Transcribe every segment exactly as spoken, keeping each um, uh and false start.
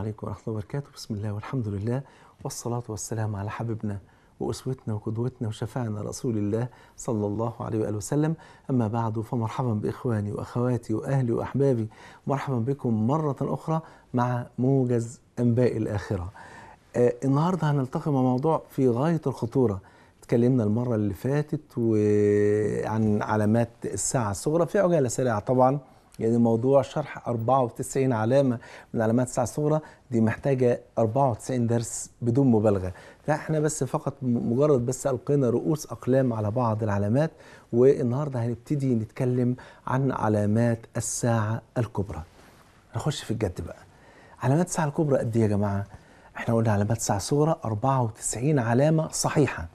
عليكم ورحمة الله وبركاته. بسم الله والحمد لله والصلاة والسلام على حبيبنا وأسوتنا وقدوتنا وشفاعنا رسول الله صلى الله عليه وآله وسلم. أما بعد، فمرحبا بإخواني وأخواتي وأهلي وأحبابي، مرحبا بكم مرة أخرى مع موجز أنباء الآخرة. آه النهاردة هنلتقي مع موضوع في غاية الخطورة. اتكلمنا المرة اللي فاتت عن علامات الساعة الصغرى في عجالة سريعة طبعا، يعني موضوع شرح أربعة وتسعين علامة من علامات الساعة الصغرى دي محتاجة أربعة وتسعين درس بدون مبالغة. فاحنا بس فقط مجرد بس ألقينا رؤوس أقلام على بعض العلامات، والنهاردة هنبتدي نتكلم عن علامات الساعة الكبرى. نخش في الجد بقى. علامات الساعة الكبرى قد ايه يا جماعة؟ احنا قلنا علامات الساعة الصغرى أربعة وتسعين علامة صحيحة،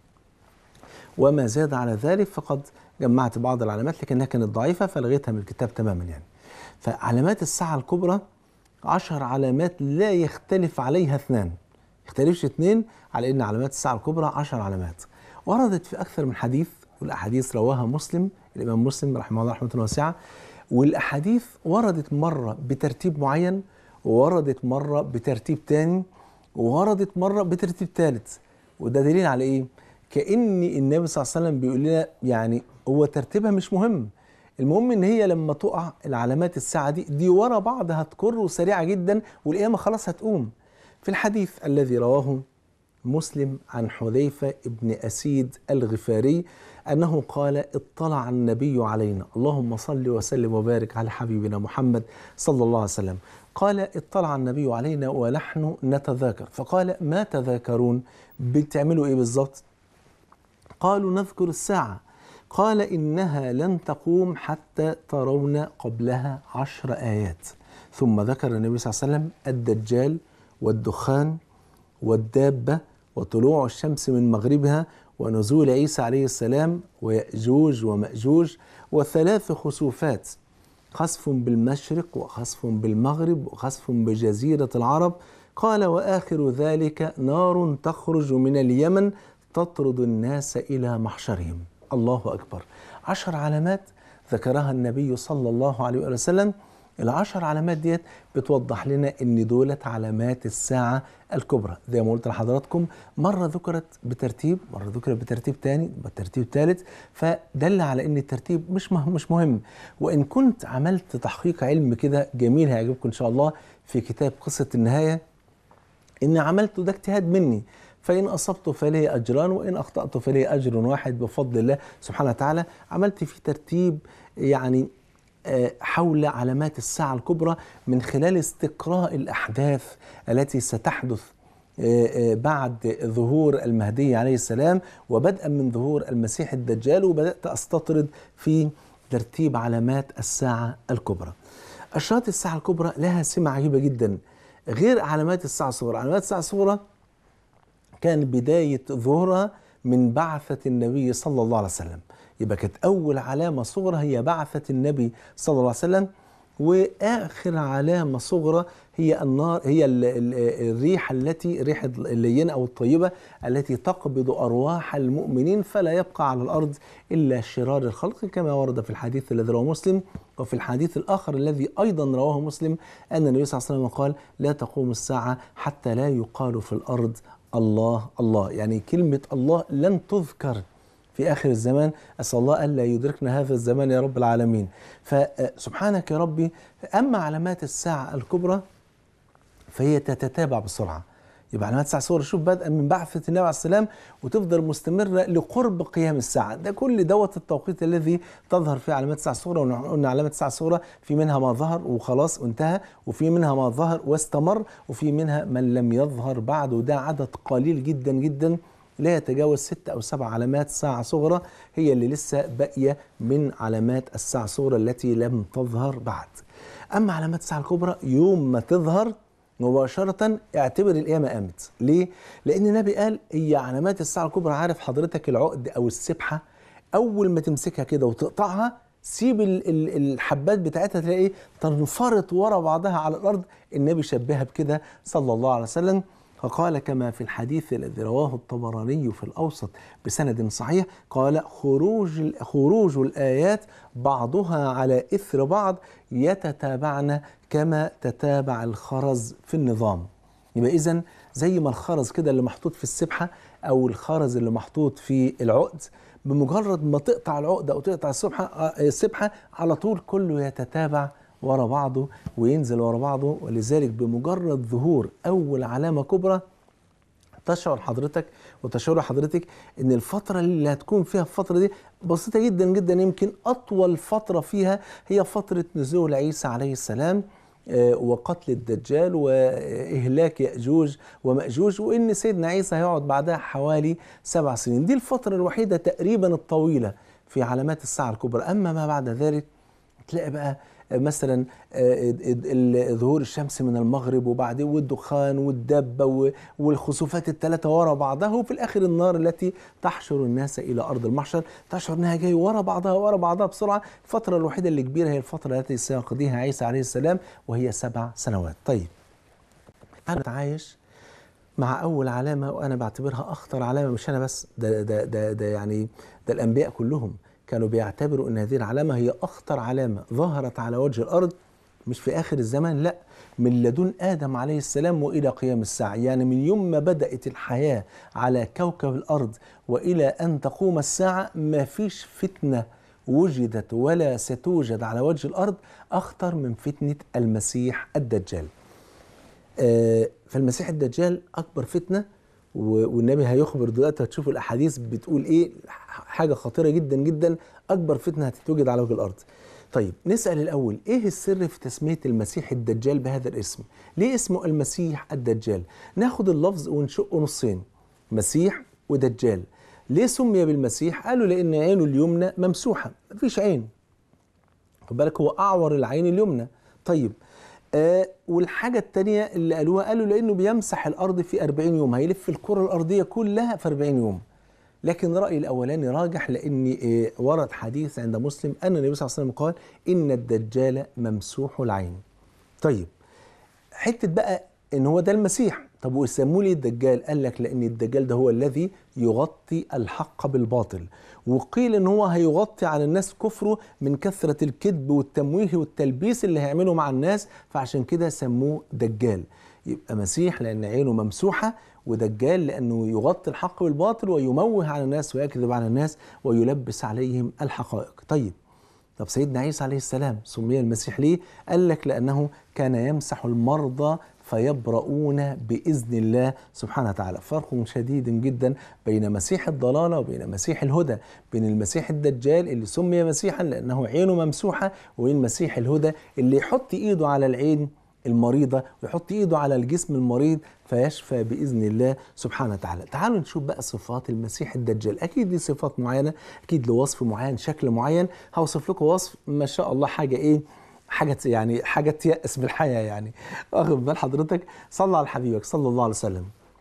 وما زاد على ذلك فقد جمعت بعض العلامات لكنها كانت ضعيفة فلغيتها من الكتاب تماما. يعني فعلامات الساعة الكبرى عشر علامات لا يختلف عليها اثنان، يختلفش اثنين على ان علامات الساعة الكبرى عشر علامات. وردت في اكثر من حديث، والاحاديث رواها مسلم، الامام مسلم رحمه الله رحمة واسعة. والاحاديث وردت مرة بترتيب معين، ووردت مرة بترتيب تاني، ووردت مرة بترتيب ثالث. وده دليل على ايه؟ كأن النبي صلى الله عليه وسلم بيقول لنا يعني هو ترتيبها مش مهم، المهم ان هي لما تقع العلامات الساعة دي دي ورا بعض هتكر وسريعة جدا والقيامة خلاص هتقوم. في الحديث الذي رواه مسلم عن حذيفة ابن أسيد الغفاري أنه قال: اطلع النبي علينا، اللهم صل وسلم وبارك على حبيبنا محمد صلى الله عليه وسلم. قال: اطلع النبي علينا ونحن نتذاكر، فقال: ما تذاكرون؟ بتعملوا ايه بالظبط؟ قالوا: نذكر الساعة. قال: إنها لن تقوم حتى ترون قبلها عشر آيات. ثم ذكر النبي صلى الله عليه وسلم الدجال والدخان والدابة وطلوع الشمس من مغربها ونزول عيسى عليه السلام ويأجوج ومأجوج وثلاث خسوفات، خسف بالمشرق وخسف بالمغرب وخسف بجزيرة العرب. قال: وآخر ذلك نار تخرج من اليمن تطرد الناس إلى محشرهم. الله أكبر. عشر علامات ذكرها النبي صلى الله عليه وسلم. العشر علامات ديت بتوضح لنا ان دولت علامات الساعة الكبرى. زي ما قلت لحضراتكم، مرة ذكرت بترتيب، مرة ذكرت بترتيب تاني، بترتيب ثالث، فدل على ان الترتيب مش مش مهم. وان كنت عملت تحقيق علم كده جميل هيعجبكم ان شاء الله في كتاب قصة النهاية، ان عملته ده اجتهاد مني، فإن أصبت فلي أجران وإن أخطأت فلي أجر واحد بفضل الله سبحانه وتعالى. عملت في ترتيب يعني حول علامات الساعة الكبرى من خلال استقراء الأحداث التي ستحدث بعد ظهور المهدي عليه السلام، وبدءا من ظهور المسيح الدجال، وبدأت أستطرد في ترتيب علامات الساعة الكبرى. أشراط الساعة الكبرى لها سمة عجيبة جدا غير علامات الساعة الصغرى. علامات الساعة الصغرى كان بداية ظهورها من بعثة النبي صلى الله عليه وسلم، يبقى كانت أول علامة صغرى هي بعثة النبي صلى الله عليه وسلم. وآخر علامة صغرى هي النار، هي ال ال الريح التي ريح اللينة أو الطيبة التي تقبض أرواح المؤمنين فلا يبقى على الأرض إلا شرار الخلق، كما ورد في الحديث الذي رواه مسلم. وفي الحديث الآخر الذي أيضا رواه مسلم أن النبي صلى الله عليه وسلم قال: لا تقوم الساعة حتى لا يقال في الأرض الله الله، يعني كلمة الله لن تذكر في آخر الزمان. أسأل الله ألا يدركنا هذا الزمان يا رب العالمين. فسبحانك يا ربي. أما علامات الساعة الكبرى فهي تتتابع بسرعة. يبقى علامات الساعة الصغرى شوف بدءا من بعثة النبي عليه السلام وتفضل مستمرة لقرب قيام الساعة. ده كل دوت التوقيت الذي تظهر فيه علامات الساعة الصغرى. وقلنا علامات الساعة الصغرى في منها ما ظهر وخلاص وانتهى، وفي منها ما ظهر واستمر، وفي منها من لم يظهر بعد، وده عدد قليل جدا جدا لا يتجاوز ست أو سبع علامات ساعة صغرى هي اللي لسه باقية من علامات الساعة الصغرى التي لم تظهر بعد. أما علامات الساعة الكبرى يوم ما تظهر مباشرة اعتبر القيامة قامت. ليه؟ لأن النبي قال هي علامات الساعة الكبرى، عارف حضرتك العقد أو السبحة أول ما تمسكها كده وتقطعها سيب الحبات بتاعتها تلاقي تنفرط ورا بعضها على الأرض. النبي شبهها بكده صلى الله عليه وسلم. فقال كما في الحديث الذي رواه الطبراني في الأوسط بسند صحيح، قال خروج خروج الآيات بعضها على إثر بعض يتتابعن كما تتابع الخرز في النظام. يبقى إذن زي ما الخرز كده اللي محطوط في السبحة أو الخرز اللي محطوط في العقد، بمجرد ما تقطع العقدة أو تقطع السبحة السبحة على طول كله يتتابع ورا بعضه وينزل ورا بعضه. ولذلك بمجرد ظهور أول علامة كبرى تشعر حضرتك وتشعر حضرتك ان الفترة اللي هتكون فيها الفترة دي بسيطة جدا جدا، يمكن أطول فترة فيها هي فترة نزول عيسى عليه السلام وقتل الدجال وإهلاك يأجوج ومأجوج، وإن سيدنا عيسى هيقعد بعدها حوالي سبع سنين. دي الفترة الوحيدة تقريبا الطويلة في علامات الساعة الكبرى. أما ما بعد ذلك تلاقي بقى مثلا ظهور الشمس من المغرب وبعدين والدخان والدبة والخسوفات الثلاثة ورا بعضها، وفي الآخر النار التي تحشر الناس إلى أرض المحشر، تشعر أنها جاي ورا بعضها ورا بعضها بسرعة. الفترة الوحيدة اللي كبيرة هي الفترة التي سيقضيها عيسى عليه السلام وهي سبع سنوات. طيب أنا أتعايش مع أول علامة وأنا بعتبرها أخطر علامة، مش أنا بس، ده, ده, ده, ده يعني ده الأنبياء كلهم كانوا بيعتبروا أن هذه العلامة هي أخطر علامة ظهرت على وجه الأرض، مش في آخر الزمان، لا، من لدن آدم عليه السلام وإلى قيام الساعة. يعني من يوم ما بدأت الحياة على كوكب الأرض وإلى أن تقوم الساعة ما فيش فتنة وجدت ولا ستوجد على وجه الأرض أخطر من فتنة المسيح الدجال. آه فالمسيح الدجال أكبر فتنة، والنبي هيخبر دلوقتي، هتشوفوا الأحاديث بتقول إيه، حاجة خطيرة جدا جدا، أكبر فتنة هتتوجد على وجه الأرض. طيب نسأل الأول، إيه السر في تسمية المسيح الدجال بهذا الاسم؟ ليه اسمه المسيح الدجال؟ ناخد اللفظ ونشقه نصين، مسيح ودجال. ليه سمي بالمسيح؟ قالوا لأن عينه اليمنى ممسوحة، مفيش عين، خد بالك هو أعور العين اليمنى. طيب آه والحاجة التانية اللي قالوها، قالوا لأنه بيمسح الأرض في أربعين يوم، هيلف الكرة الأرضية كلها في أربعين يوم. لكن رأيي الأولاني راجح، لأن آه ورد حديث عند مسلم أن النبي صلى الله عليه وسلم قال إن الدجال ممسوح العين. طيب حتة بقى إن هو ده المسيح، طب ويسموه ليه الدجال؟ قال لك لأن الدجال ده هو الذي يغطي الحق بالباطل، وقيل إن هو هيغطي على الناس كفره من كثرة الكذب والتمويه والتلبيس اللي هيعمله مع الناس، فعشان كده سموه دجال. يبقى مسيح لأن عينه ممسوحة، ودجال لأنه يغطي الحق بالباطل ويموه على الناس ويكذب على الناس ويلبس عليهم الحقائق. طيب طب سيدنا عيسى عليه السلام سمي المسيح ليه؟ قال لك لأنه كان يمسح المرضى فيبرؤون بإذن الله سبحانه وتعالى. فرق شديد جدا بين مسيح الضلالة وبين مسيح الهدى، بين المسيح الدجال اللي سمي مسيحا لأنه عينه ممسوحة، وبين مسيح الهدى اللي يحط إيده على العين المريضة ويحط إيده على الجسم المريض فيشفى بإذن الله سبحانه وتعالى. تعالوا نشوف بقى صفات المسيح الدجال. أكيد دي صفات معينة، أكيد له وصف معين، شكل معين. هوصف لكم وصف ما شاء الله حاجة إيه، حاجة يعني حاجة تيأس بالحياة يعني. واخد بال حضرتك؟ صلى على حبيبك صلى الله عليه وسلم.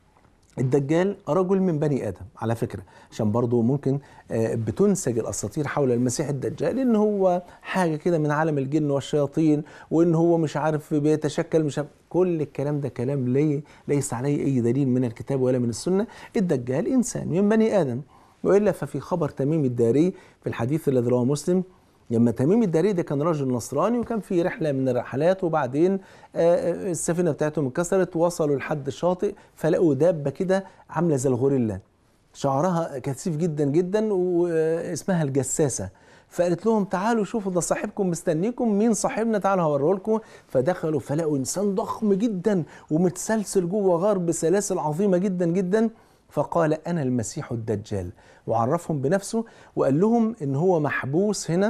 الدجال رجل من بني آدم على فكرة، عشان برضو ممكن بتنسج الأساطير حول المسيح الدجال إن هو حاجة كده من عالم الجن والشياطين، وإن هو مش عارف بيتشكل، مش عارف. كل الكلام ده كلام لي ليس عليه أي دليل من الكتاب ولا من السنة. الدجال إنسان من بني آدم. وإلا ففي خبر تميم الداري في الحديث الذي رواه مسلم، لما تميم الداري ده كان راجل نصراني وكان في رحلة من الرحلات، وبعدين السفينة بتاعتهم انكسرت، وصلوا لحد الشاطئ فلقوا دابة كده عاملة زي الغوريلا، شعرها كثيف جدا جدا واسمها الجساسة. فقالت لهم تعالوا شوفوا ده صاحبكم مستنيكم، مين صاحبنا، تعالوا هوريه لكم. فدخلوا فلقوا إنسان ضخم جدا ومتسلسل جوه غار بسلاسل عظيمة جدا جدا. فقال أنا المسيح الدجال، وعرفهم بنفسه وقال لهم إن هو محبوس هنا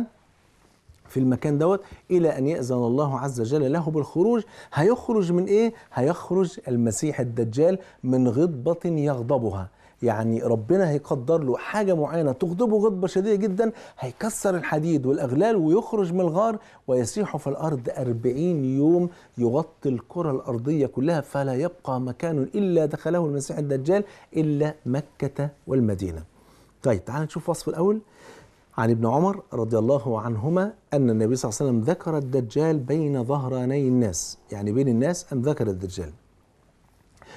في المكان دوت إلى أن يأذن الله عز وجل له بالخروج. هيخرج من إيه؟ هيخرج المسيح الدجال من غضبة يغضبها، يعني ربنا هيقدر له حاجة معينة تغضبه غضبة شديدة جدا، هيكسر الحديد والأغلال ويخرج من الغار ويسيح في الأرض أربعين يوم يغطي الكرة الأرضية كلها، فلا يبقى مكان إلا دخله المسيح الدجال إلا مكة والمدينة. طيب تعالوا نشوف وصف الأول. عن ابن عمر رضي الله عنهما أن النبي صلى الله عليه وسلم ذكر الدجال بين ظهراني الناس، يعني بين الناس أم ذكر الدجال،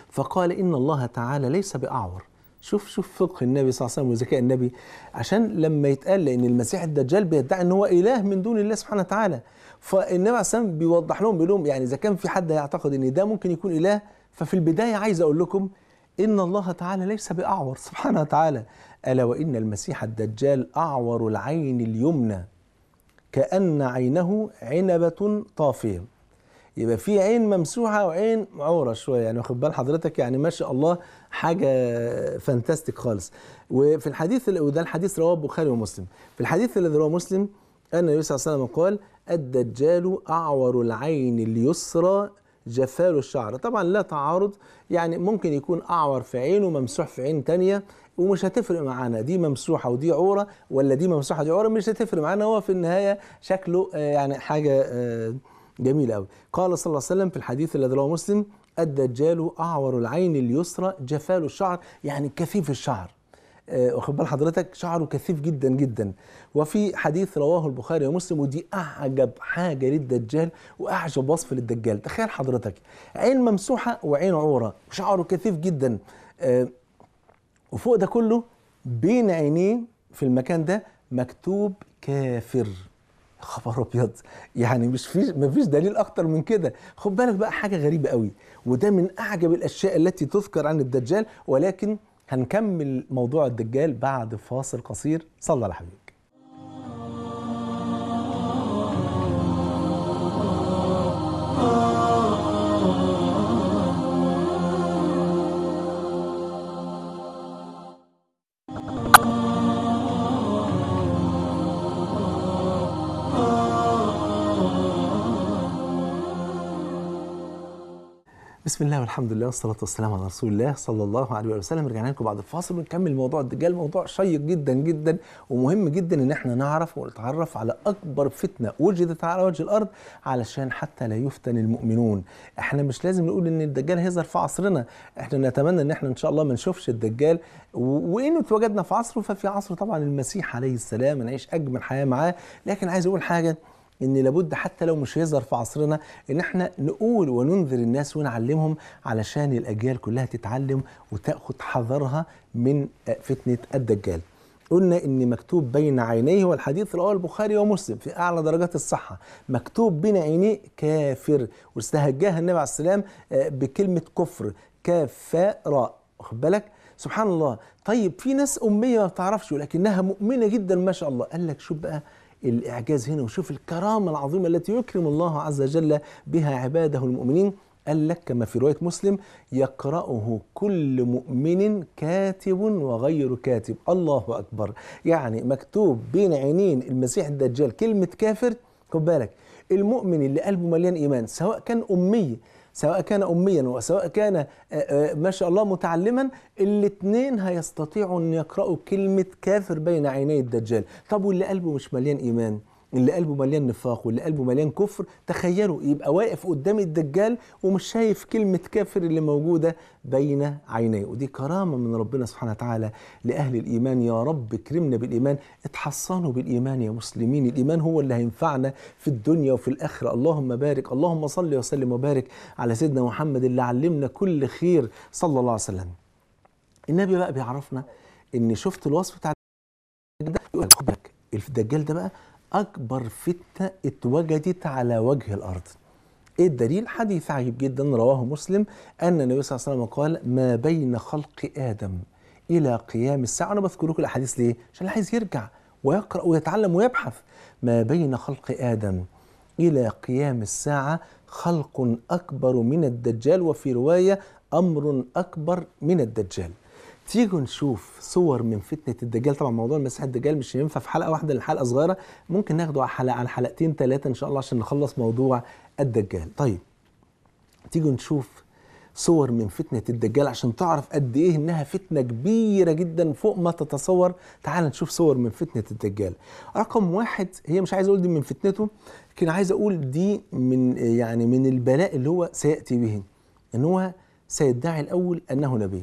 فقال إن الله تعالى ليس بأعور. شوف شوف فقه النبي صلى الله عليه وسلم وذكاء النبي، عشان لما يتقال لأن المسيح الدجال بيدعي إن هو إله من دون الله سبحانه وتعالى، فالنبي عليه الصلاة والسلام بيوضح لهم بيقول لهم يعني إذا كان في حد يعتقد إن ده ممكن يكون إله، ففي البداية عايز أقول لكم إن الله تعالى ليس بأعور سبحانه وتعالى. ألا وإن المسيح الدجال أعور العين اليمنى كأن عينه عنبة طافية. يبقى في عين ممسوحة وعين عورة شوية، يعني واخد بال حضرتك، يعني ما شاء الله حاجة فانتاستيك خالص. وفي الحديث، وده الحديث رواه البخاري ومسلم، في الحديث الذي رواه مسلم أن النبي صلى الله عليه وسلم قال: الدجال أعور العين اليسرى جفال الشعر. طبعا لا تعارض، يعني ممكن يكون أعور في عين وممسوح في عين تانية ومش هتفرق معانا، دي ممسوحة ودي عورة ولا دي ممسوحة دي عورة، مش هتفرق معانا، هو في النهاية شكله يعني حاجة جميل قوي. قال صلى الله عليه وسلم في الحديث الذي رواه مسلم: الدجال أعور العين اليسرى جفال الشعر، يعني كثيف الشعر. آه واخد بال حضرتك، شعره كثيف جدا جدا. وفي حديث رواه البخاري ومسلم، ودي أعجب حاجة للدجال وأعجب وصف للدجال، تخيل حضرتك عين ممسوحة وعين عورة وشعره كثيف جدا، آه وفوق ده كله بين عينيه في المكان ده مكتوب كافر. خبر ابيض، يعني مش فيش مفيش دليل اكتر من كده. خد بالك بقى حاجه غريبه قوي، وده من اعجب الاشياء التي تذكر عن الدجال، ولكن هنكمل موضوع الدجال بعد فاصل قصير. صلى على حبيبك. بسم الله والحمد لله والصلاة والسلام على رسول الله صلى الله عليه وسلم. رجعنا لكم بعد الفاصل ونكمل موضوع الدجال، موضوع شيق جدا جدا ومهم جدا ان احنا نعرف ونتعرف على اكبر فتنة وجدت على وجه الارض، علشان حتى لا يفتن المؤمنون. احنا مش لازم نقول ان الدجال هيظهر في عصرنا، احنا نتمنى ان احنا ان شاء الله ما نشوفش الدجال، وانه اتوجدنا في عصره ففي عصر طبعا المسيح عليه السلام نعيش اجمل حياة معاه. لكن عايز اقول حاجة، ان لابد حتى لو مش هيظهر في عصرنا ان احنا نقول وننذر الناس ونعلمهم، علشان الاجيال كلها تتعلم وتاخذ حذرها من فتنه الدجال. قلنا ان مكتوب بين عينيه، والحديث رواه البخاري ومسلم في اعلى درجات الصحه، مكتوب بين عينيه كافر، واستهجاها النبي عليه السلام بكلمه كفر، كاف فاء راء، واخد بالك؟ سبحان الله. طيب في ناس اميه ما بتعرفش ولكنها مؤمنه جدا ما شاء الله. قال لك شوف بقى الإعجاز هنا، وشوف الكرامة العظيمة التي يكرم الله عز وجل بها عباده المؤمنين. قال لك كما في رواية مسلم: يقرأه كل مؤمن كاتب وغير كاتب. الله أكبر، يعني مكتوب بين عينين المسيح الدجال كلمة كافر. خد بالك، المؤمن اللي قلبه مليان إيمان، سواء كان أمي سواء كان أميا وسواء كان ما شاء الله متعلما، الاثنين هيستطيعوا أن يقرأوا كلمة كافر بين عيني الدجال. طب واللي قلبه مش مليان إيمان، اللي قلبه مليان نفاق واللي قلبه مليان كفر، تخيلوا يبقى واقف قدام الدجال ومش شايف كلمة كافر اللي موجودة بين عينيه. ودي كرامة من ربنا سبحانه وتعالى لأهل الإيمان. يا رب اكرمنا بالإيمان، اتحصنوا بالإيمان يا مسلمين، الإيمان هو اللي هينفعنا في الدنيا وفي الآخرة. اللهم بارك، اللهم صل وسلم وبارك على سيدنا محمد اللي علمنا كل خير صلى الله عليه وسلم. النبي بقى بيعرفنا ان شفت الوصف بتاع الدجال، خد بالك الدجال ده بقى أكبر فتنة اتوجدت على وجه الأرض. إيه الدليل؟ حديث عجيب جدا رواه مسلم أن النبي صلى الله عليه وسلم قال: ما بين خلق آدم إلى قيام الساعة. أنا بذكر لكم الأحاديث ليه؟ عشان اللي عايز يرجع ويقرأ ويتعلم ويبحث. ما بين خلق آدم إلى قيام الساعة خلق أكبر من الدجال، وفي رواية أمر أكبر من الدجال. تيجوا نشوف صور من فتنة الدجال. طبعا موضوع المسيح الدجال مش هينفع في حلقة واحدة، الحلقة صغيرة، ممكن ناخده على حلقة على حلقتين ثلاثة إن شاء الله عشان نخلص موضوع الدجال. طيب تيجوا نشوف صور من فتنة الدجال عشان تعرف قد إيه إنها فتنة كبيرة جدا فوق ما تتصور. تعال نشوف صور من فتنة الدجال. رقم واحد، هي مش عايز أقول دي من فتنته، لكن عايز أقول دي من يعني من البلاء اللي هو سيأتي به، إن هو سيدعي الأول أنه نبي،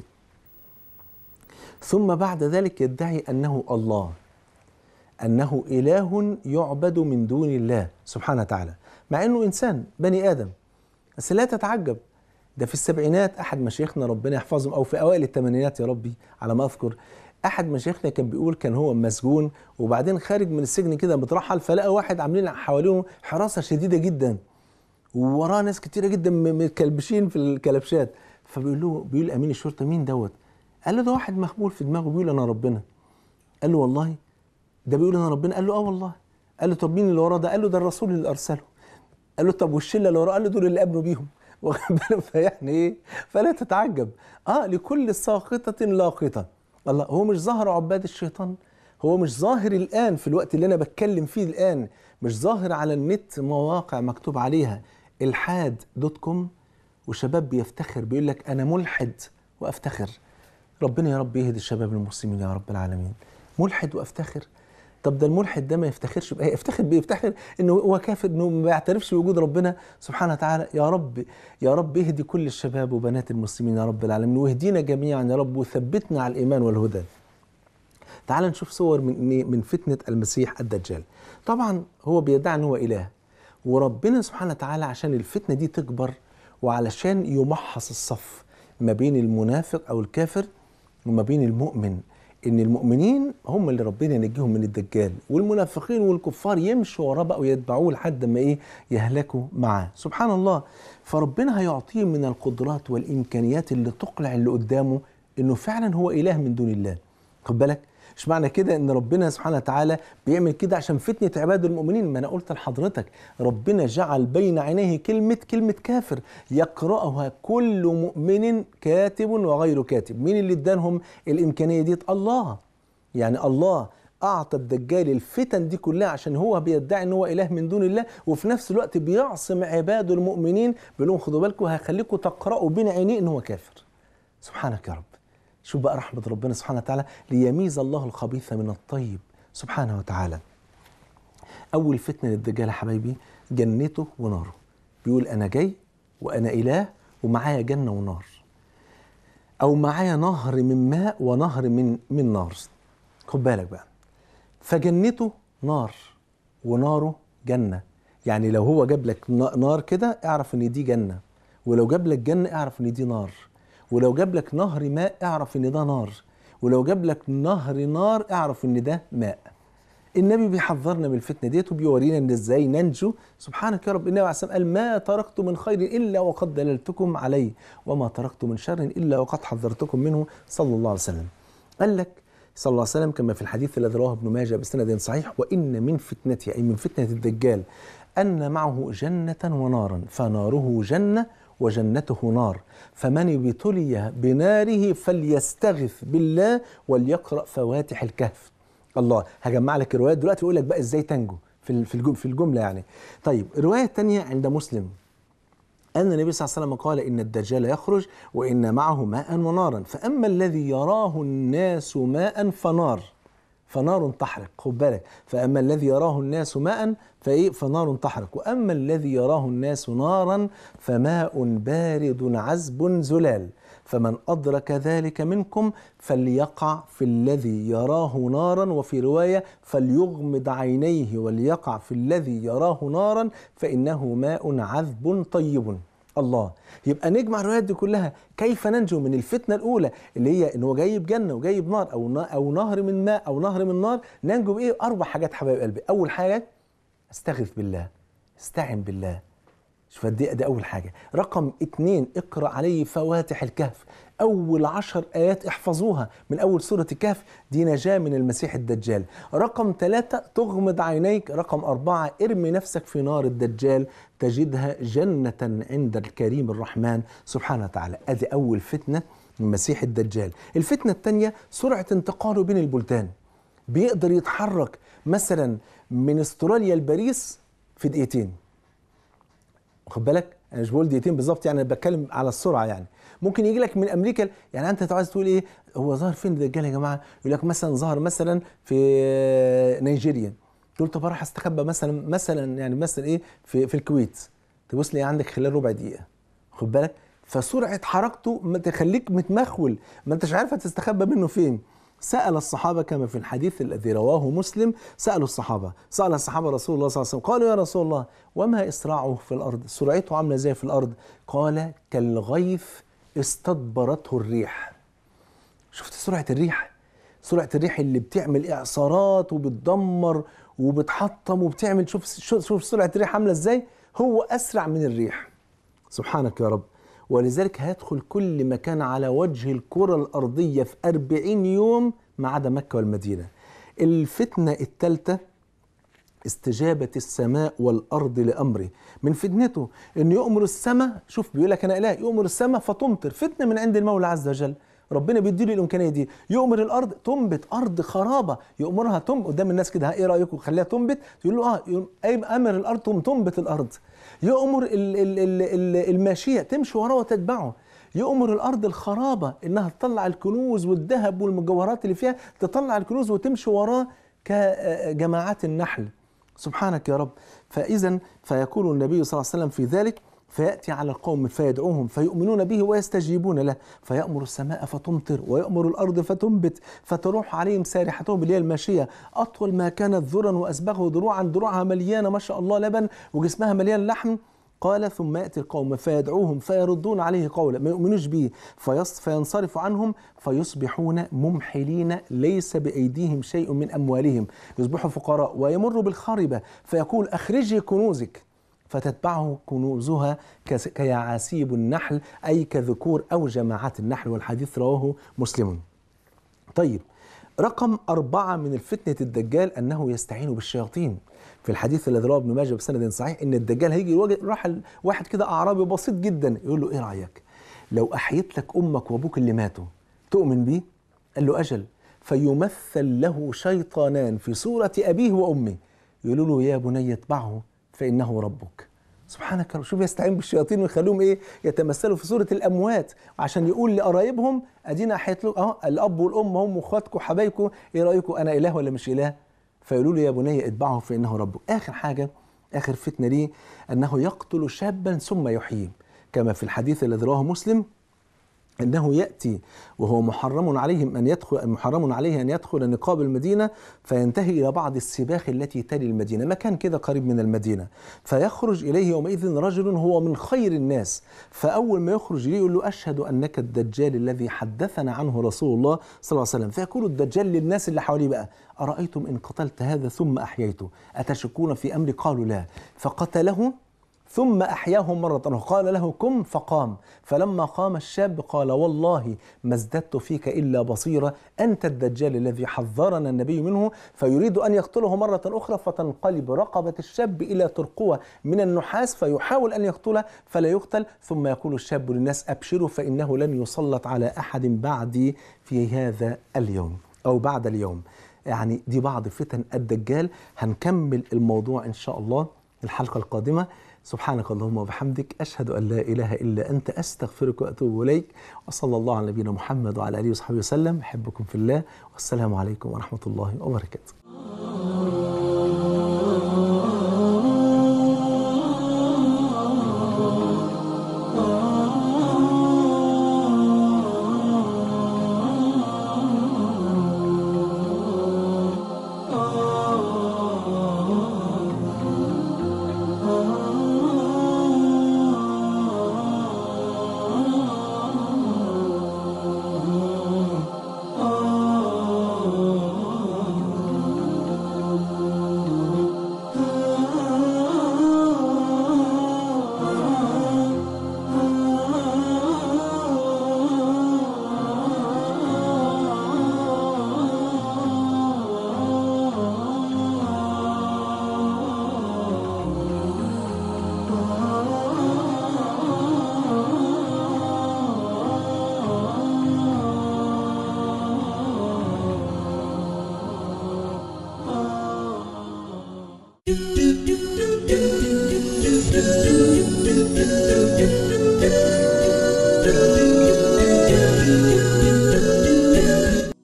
ثم بعد ذلك يدعي أنه الله، أنه إله يعبد من دون الله سبحانه وتعالى، مع أنه إنسان بني آدم. بس لا تتعجب، ده في السبعينات احد مشايخنا ربنا يحفظهم، او في اوائل الثمانينات يا ربي على ما اذكر، احد مشايخنا كان بيقول كان هو مسجون وبعدين خارج من السجن كده مترحل، فلقى واحد عاملين حوالينه حراسه شديده جدا ووراه ناس كتيره جدا متكلبشين في الكلبشات. فبيقول له، بيقول امين الشرطه مين دوت؟ قال له ده واحد مخبول في دماغه بيقول انا ربنا. قال له والله ده بيقول انا ربنا؟ قال له اه والله. قال له طب مين اللي وراه ده؟ قال له ده الرسول اللي ارسله. قال له طب والشله اللي وراه؟ قال له دول اللي قابلوا بيهم. واخد بالك؟ فيعني ايه؟ فلا تتعجب. اه لكل ساقطه لاقطه. الله، هو مش ظاهر عباد الشيطان؟ هو مش ظاهر الان في الوقت اللي انا بتكلم فيه الان، مش ظاهر على النت مواقع مكتوب عليها الحاد دوت كوم وشباب بيفتخر بيقول لك انا ملحد وافتخر؟ ربنا يا رب يهدي الشباب المسلمين يا رب العالمين. ملحد وافتخر؟ طب ده الملحد ده ما يفتخرش بايه؟ يفتخر بايه؟ يفتخر انه هو كافر، انه ما يعترفش بوجود ربنا سبحانه وتعالى. يا رب يا رب اهدي كل الشباب وبنات المسلمين يا رب العالمين، واهدينا جميعا يا رب، وثبتنا على الايمان والهدى. تعال نشوف صور من من فتنه المسيح الدجال. طبعا هو بيدعي ان هو اله، وربنا سبحانه وتعالى عشان الفتنه دي تكبر وعلشان يمحص الصف ما بين المنافق او الكافر وما بين المؤمن، ان المؤمنين هم اللي ربنا ينجيهم من الدجال، والمنافقين والكفار يمشوا وراه بقى ويتبعوه لحد ما ايه؟ يهلكوا معاه. سبحان الله. فربنا هيعطيه من القدرات والامكانيات اللي تقنع اللي قدامه انه فعلا هو اله من دون الله. خد بالك، مش معنى كده ان ربنا سبحانه وتعالى بيعمل كده عشان فتنه عباد المؤمنين. ما انا قلت لحضرتك ربنا جعل بين عينيه كلمه كلمه كافر يقراها كل مؤمن كاتب وغير كاتب. مين اللي ادانهم الامكانيه دي؟ الله. يعني الله اعطى الدجال الفتن دي كلها عشان هو بيدعي ان هو اله من دون الله، وفي نفس الوقت بيعصم عباده المؤمنين بيقول لهم خدوا بالكم هخليكم تقراوا بين عينيه ان هو كافر. سبحانك يا رب. شوف بقى رحمة ربنا سبحانه وتعالى، ليميز الله الخبيث من الطيب سبحانه وتعالى. أول فتنة للدجال يا حبايبي جنته وناره. بيقول أنا جاي وأنا إله ومعايا جنة ونار، أو معايا نهر من ماء ونهر من من نار. خد بالك بقى، فجنته نار وناره جنة. يعني لو هو جاب لك نار كده اعرف إن دي جنة، ولو جاب لك جنة اعرف إن دي نار، ولو جاب لك نهر ماء اعرف ان ده نار، ولو جاب لك نهر نار اعرف ان ده ماء. النبي بيحذرنا من الفتنه ديت وبيورينا ان ازاي ننجو. سبحانك يا رب. النبي عليه الصلاه والسلام قال ما تركت من خير الا وقد دللتكم عليه، وما تركت من شر الا وقد حذرتكم منه صلى الله عليه وسلم. قال لك صلى الله عليه وسلم كما في الحديث الذي رواه ابن ماجه بسند صحيح: وان من فتنته، اي من فتنه الدجال، ان معه جنه ونارا، فناره جنه وجنته نار، فمن ابتلي بناره فليستغث بالله وليقرأ فواتح الكهف. الله، هجمع لك الروايات دلوقتي يقول لك بقى ازاي تنجو في في الجمله يعني. طيب الروايه الثانيه عند مسلم أن النبي صلى الله عليه وسلم قال إن الدجال يخرج وإن معه ماء ونارا، فأما الذي يراه الناس ماء فنار فنار تحرق. خد بالك، فأما الذي يراه الناس ماء فإيه؟ فنار تحرق، وأما الذي يراه الناس نارا فماء بارد عذب زلال، فمن أدرك ذلك منكم فليقع في الذي يراه نارا، وفي رواية فليغمض عينيه وليقع في الذي يراه نارا فإنه ماء عذب طيب. الله. يبقى نجمع الروايات دي كلها كيف ننجو من الفتنة الأولى اللي هي إن هو جايب جنة وجايب نار أو أو نهر من ماء أو نهر من نار. ننجو بإيه؟ أربع حاجات حبايب قلبي. أول حاجة استغث بالله، استعن بالله. شوف دي, دي أول حاجة. رقم اتنين اقرأ عليه فواتح الكهف، أول عشر آيات احفظوها من أول سورة الكهف، دي نجاة من المسيح الدجال. رقم ثلاثة تغمض عينيك. رقم أربعة ارمي نفسك في نار الدجال تجدها جنة عند الكريم الرحمن سبحانه وتعالى. أدي أول فتنة من المسيح الدجال. الفتنة الثانية سرعة انتقاله بين البلدان، بيقدر يتحرك مثلا من استراليا لباريس في دقيقتين. واخد بالك؟ انا مش بقول دقيقتين بالظبط، يعني بتكلم على السرعه. يعني ممكن يجي لك من امريكا، يعني انت عايز تقول ايه هو ظهر فين الدجال يا جماعه؟ يقول لك مثلا ظهر مثلا في نيجيريا. تقول طب اروح استخبى مثلا مثلا يعني مثلا ايه في في الكويت. تبص لي عندك خلال ربع دقيقه. خد بالك؟ فسرعه حركته ما تخليك متمخول، ما انتش عارف هتستخبى منه فين. سأل الصحابة كما في الحديث الذي رواه مسلم، سألوا الصحابة سأل الصحابة رسول الله صلى الله عليه وسلم قالوا يا رسول الله وما إسراعه في الأرض، سرعته عاملة زي في الأرض؟ قال كالغيث استدبرته الريح. شفت سرعة الريح؟ سرعة الريح اللي بتعمل إعصارات وبتدمر وبتحطم وبتعمل، شوف شوف سرعة الريح عاملة ازاي؟ هو أسرع من الريح. سبحانك يا رب. ولذلك هيدخل كل مكان على وجه الكرة الأرضية في أربعين يوم ما عدا مكة والمدينة. الفتنة الثالثة استجابة السماء والأرض لأمره. من فتنته إنه يؤمر السماء، شوف بيقول لك أنا إله، يؤمر السماء فتمطر، فتنة من عند المولى عز وجل، ربنا بيديله الامكانيه دي. يؤمر الارض تنبت، ارض خرابه يؤمرها تنبت قدام الناس كده، ايه رايكم خليها تنبت؟ يقول له اه، امر الارض تنبت الارض. يؤمر ال ال ال ال الماشيه تمشي وراه وتتبعه. يؤمر الارض الخرابه انها تطلع الكنوز والذهب والمجوهرات اللي فيها، تطلع الكنوز وتمشي وراه كجماعات النحل. سبحانك يا رب. فاذا فيقول النبي صلى الله عليه وسلم في ذلك، فيأتي على القوم فيدعوهم فيؤمنون به ويستجيبون له، فيأمر السماء فتمطر ويأمر الأرض فتنبت، فتروح عليهم سارحتهم اللي هي الماشية، أطول ما كانت ذرا وأسبغه ذروعا، ذروعها مليانة ما شاء الله لبن وجسمها مليان لحم. قال ثم يأتي القوم فيدعوهم فيردون عليه قولا، ما يؤمنوش به، فينصرف عنهم فيصبحون ممحلين ليس بأيديهم شيء من أموالهم، يصبحوا فقراء. ويمر بالخاربة فيقول أخرجي كنوزك، فتتبعه كنوزها كيعاسيب النحل، أي كذكور أو جماعات النحل، والحديث رواه مسلم. طيب، رقم أربعة من الفتنة الدجال أنه يستعين بالشياطين. في الحديث الذي رواه ابن ماجه بسند صحيح إن الدجال هيجي راح واحد كده أعرابي بسيط جدا، يقول له إيه رأيك لو أحيت لك أمك وأبوك اللي ماتوا تؤمن بيه؟ قال له أجل. فيمثل له شيطانان في صورة أبيه وأمه، يقولوا له يا بني اتبعه فإنه ربك. سبحانك يا رب. شوف يستعين بالشياطين ويخلوهم ايه؟ يتمثلوا في صورة الأموات، عشان يقول لقرايبهم ادينا احيت له اهو الأب والأم هم واخواتكم وحبايبكم، ايه رأيكم أنا إله ولا مش إله؟ فيقولوا له يا بني اتبعه فإنه ربك. آخر حاجة، آخر فتنة ليه، أنه يقتل شابا ثم يحييه، كما في الحديث الذي رواه مسلم أنه يأتي وهو محرم عليه أن يدخل محرم عليه أن يدخل نقاب المدينة، فينتهي إلى بعض السباخ التي تلي المدينة، مكان كده قريب من المدينة، فيخرج إليه يومئذ رجل هو من خير الناس، فأول ما يخرج إليه يقول له أشهد أنك الدجال الذي حدثنا عنه رسول الله صلى الله عليه وسلم. فيقول الدجال للناس اللي حواليه بقى أرأيتم إن قتلت هذا ثم أحييته أتشكون في أمري؟ قالوا لا. فقتله ثم أحياه مرة أخرى، قال له قم فقام، فلما قام الشاب قال والله ما ازددت فيك إلا بصيرة، أنت الدجال الذي حذرنا النبي منه، فيريد أن يقتله مرة أخرى، فتنقلب رقبة الشاب إلى ترقوة من النحاس، فيحاول أن يقتله فلا يقتل، ثم يقول الشاب للناس أبشروا فإنه لن يسلط على أحد بعدي في هذا اليوم أو بعد اليوم. يعني دي بعض فتن الدجال. هنكمل الموضوع إن شاء الله الحلقة القادمة. سبحانك اللهم وبحمدك، أشهد أن لا إله إلا أنت، أستغفرك وأتوب إليك، وصلى الله على نبينا محمد وعلى آله وصحبه وسلم. أحبكم في الله، والسلام عليكم ورحمة الله وبركاته.